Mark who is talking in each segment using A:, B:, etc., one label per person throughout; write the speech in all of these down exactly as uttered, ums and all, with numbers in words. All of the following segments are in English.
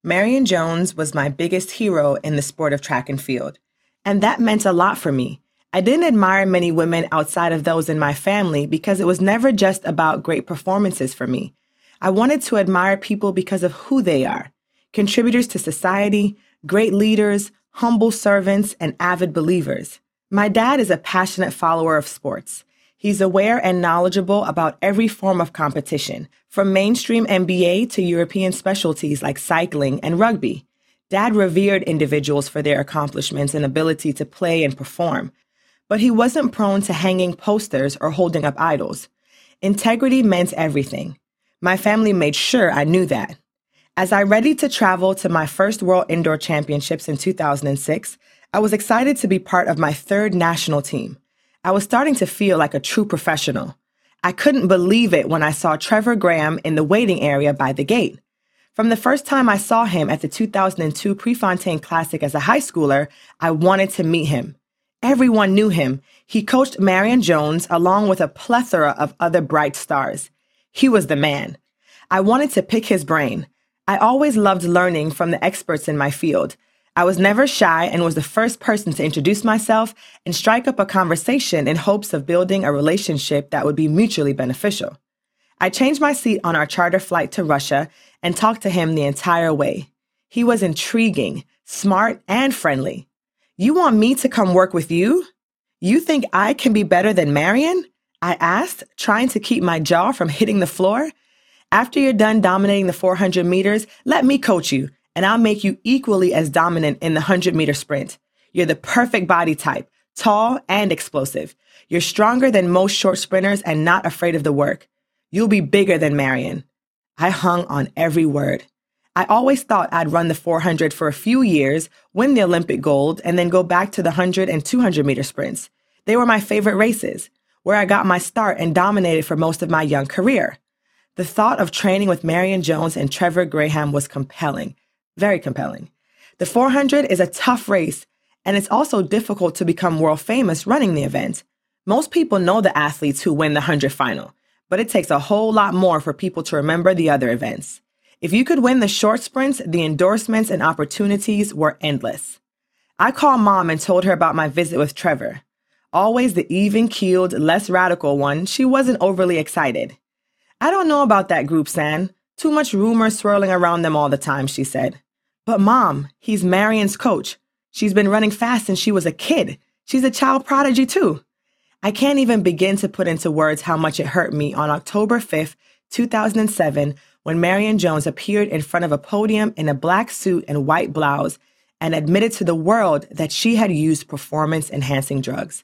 A: Marion Jones was my biggest hero in the sport of track and field, and that meant a lot for me. I didn't admire many women outside of those in my family because it was never just about great performances for me. I wanted to admire people because of who they are, contributors to society, great leaders, humble servants, and avid believers. My dad is a passionate follower of sports. He's aware and knowledgeable about every form of competition, from mainstream N B A to European specialties like cycling and rugby. Dad revered individuals for their accomplishments and ability to play and perform, but he wasn't prone to hanging posters or holding up idols. Integrity meant everything. My family made sure I knew that. As I readied to travel to my first World Indoor Championships in two thousand six, I was excited to be part of my third national team. I was starting to feel like a true professional. I couldn't believe it when I saw Trevor Graham in the waiting area by the gate. From the first time I saw him at the two thousand two Prefontaine Classic as a high schooler, I wanted to meet him. Everyone knew him. He coached Marion Jones along with a plethora of other bright stars. He was the man. I wanted to pick his brain. I always loved learning from the experts in my field. I was never shy and was the first person to introduce myself and strike up a conversation in hopes of building a relationship that would be mutually beneficial. I changed my seat on our charter flight to Russia and talked to him the entire way. He was intriguing, smart, and friendly. "You want me to come work with you? You think I can be better than Marion?" I asked, trying to keep my jaw from hitting the floor. "After you're done dominating the four hundred meters, let me coach you, and I'll make you equally as dominant in the one hundred meter sprint. You're the perfect body type, tall and explosive. You're stronger than most short sprinters and not afraid of the work. You'll be bigger than Marion." I hung on every word. I always thought I'd run the four hundred for a few years, win the Olympic gold, and then go back to the one hundred and two hundred meter sprints. They were my favorite races, where I got my start and dominated for most of my young career. The thought of training with Marion Jones and Trevor Graham was compelling, very compelling. The four hundred is a tough race, and it's also difficult to become world famous running the event. Most people know the athletes who win the one hundred final, but it takes a whole lot more for people to remember the other events. If you could win the short sprints, the endorsements and opportunities were endless. I called Mom and told her about my visit with Trevor. Always the even-keeled, less radical one, she wasn't overly excited. "I don't know about that group, San. Too much rumor swirling around them all the time," she said. "But Mom, he's Marion's coach. She's been running fast since she was a kid. She's a child prodigy too." I can't even begin to put into words how much it hurt me on October fifth, two thousand seven, when Marion Jones appeared in front of a podium in a black suit and white blouse and admitted to the world that she had used performance-enhancing drugs.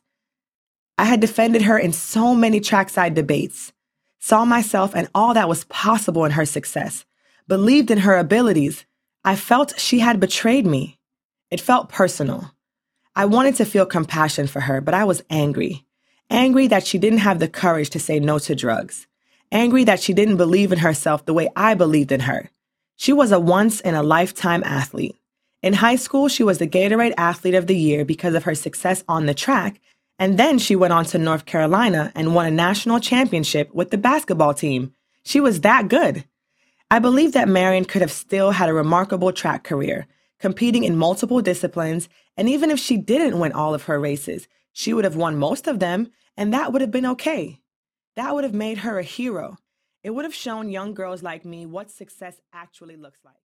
A: I had defended her in so many trackside debates, saw myself and all that was possible in her success, believed in her abilities. I felt she had betrayed me. It felt personal. I wanted to feel compassion for her, but I was angry. Angry that she didn't have the courage to say no to drugs. Angry that she didn't believe in herself the way I believed in her. She was a once-in-a-lifetime athlete. In high school, she was the Gatorade Athlete of the Year because of her success on the track, and then she went on to North Carolina and won a national championship with the basketball team. She was that good. I believe that Marion could have still had a remarkable track career, competing in multiple disciplines, and even if she didn't win all of her races, she would have won most of them, and that would have been okay. That would have made her a hero. It would have shown young girls like me what success actually looks like.